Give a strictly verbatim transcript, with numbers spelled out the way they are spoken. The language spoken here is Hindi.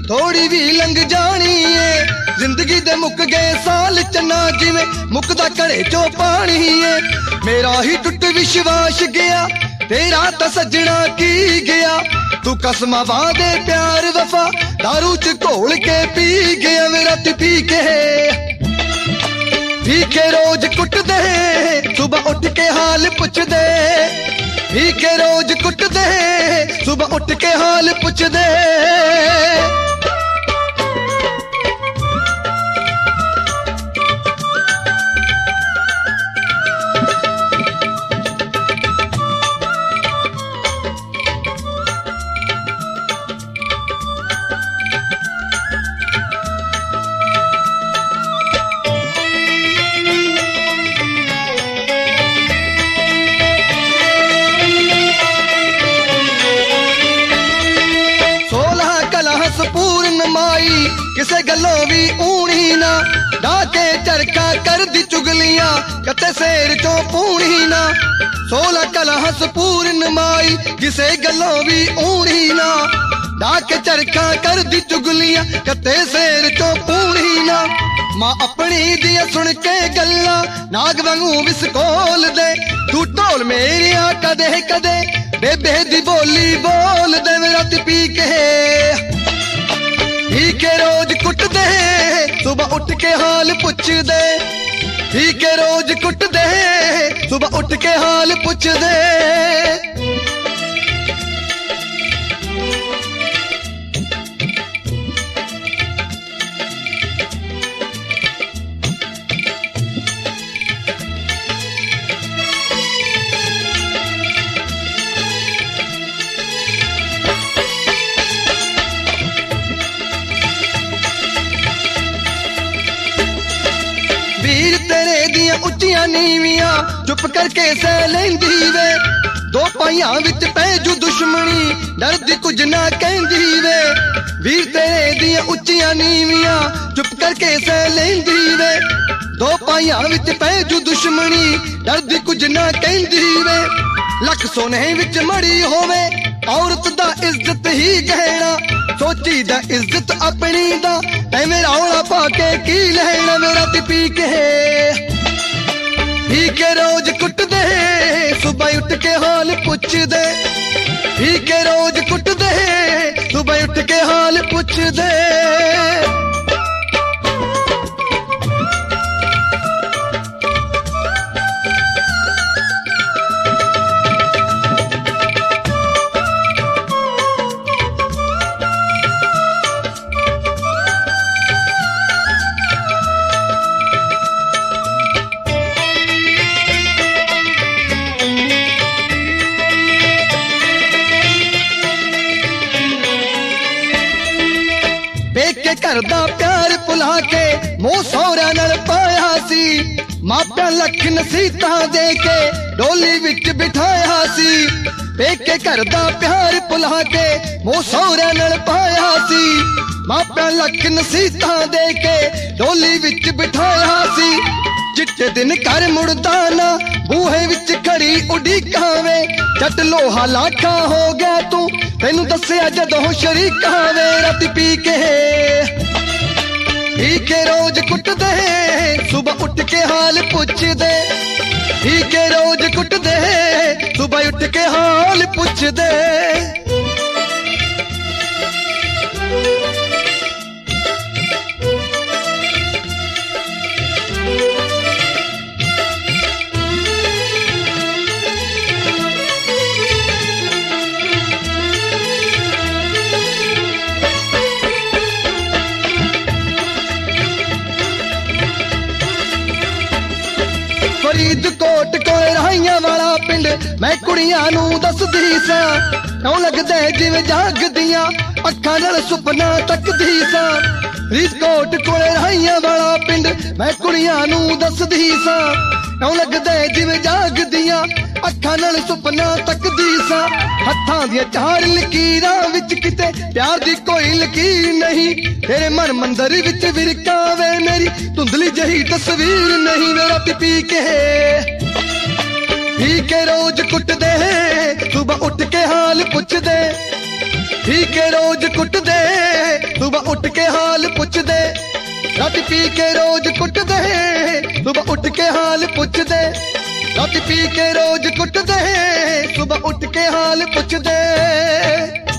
थोड़ी भी लंघ जानी है जिंदगी दे मुक गए साल चन्ना जिवें मुकदा घड़े चो पानी है मेरा ही टुट विश्वास गया तेरा तो सजना की गया तू कसमा वादे प्यार वफा दारू च घोल के पी गया मेरा ती पी के पी के रोज कुट दे सुबह उठ के हाल पुछ दे पी के रोज कुट दे सुबह उठ के हाल पुछ दे किसे गलों भी ऊणी ना डाके चरखा कर दी चुगलियां कते शेर चो पूणी ना सोलह कलहस पूर्ण माई किसे गलों भी ऊणी ना डाके चरखा कर दी चुगलियां कते शेर चो पूणी ना मां अपनी दिया सुन के गल्ला नाग वांगू विस्कोल दे तू ढोल मेरिया कदे कदे बेबे दी बोली बोल दे मेरा ती पी के पी के रोज कुट दे सुबह उठ के हाल पुछ दे पी के रोज कुट दे सुबह उठ के हाल पुछ दे उच्चियां नीवियां चुप करके सह लेंदी वे दो पाइयां विच पैजू दुश्मनी डरदी कुछ ना कहंदी वे वीर तेरे दियां उच्चियां नीवियां चुप करके सह लेंदी वे दो पाइयां विच पैजू दुश्मनी डरदी कुछ ना कहंदी वे लख सोने विच मड़ी होवे औरत दा इज्जत ही गहना सोची दा इज्जत अपनी दा एवें रौला पाके की लहना मेरा ती पी के पी के रोज कुट दे सुबह उठ के हाल पुछ दे पी के रोज कुट दे सुबह उठ के हाल पुछ दे घर दा प्यार भुला के मोह सौरा नाल पाया सी मापिया लख नसीहतां दे के डोली विच बिठाया सी पेके घर दा प्यार भुला के मोह सौरा नाल पाया सी मापिया लख नसीहतां दे के डोली विच बिठाया सी चिट्टे दिन घर मुड़दा ना बूहे विच खड़ी उड़ीकां वे जट लोहा लाखा हो गया तू तेनू दस्सिया जदों शरीका वे राती पी के पी के रोज कुट दे सुबह उठ के हाल पुछ दे पी के रोज कुट दे सुबह उठ के हाल पुछ दे फरीदकोट कोले राहियां वाला पिंड मैं कुड़ियां नू दसदी सा क्यों लगदा जिवें जागदियां अखां नाल सुपना तकदी सा फरीदकोट कोले राहियां वाला पिंड मैं कुड़ियां नू दसदी सा क्यों लगदा जिवें जागदियां अखां नाल सुपना तकदी सा हत्थां दी चार लकीरां विच किते प्यार दी कोई लकीर नहीं तेरे मन मंदिर विच विरकावे मेरी धुंधली जही तस्वीर नहीं मेरा पी के पी के रोज कुट दे सुबह उठ के हाल पुछ दे पी के रोज कुट दे, सुबह उठ के हाल पुछ दे। रात पी के रोज कुट दे, सुबह उठ के हाल पुछ दे। रात पी के रोज कुट दे, सुबह उठ के हाल पुछ दे।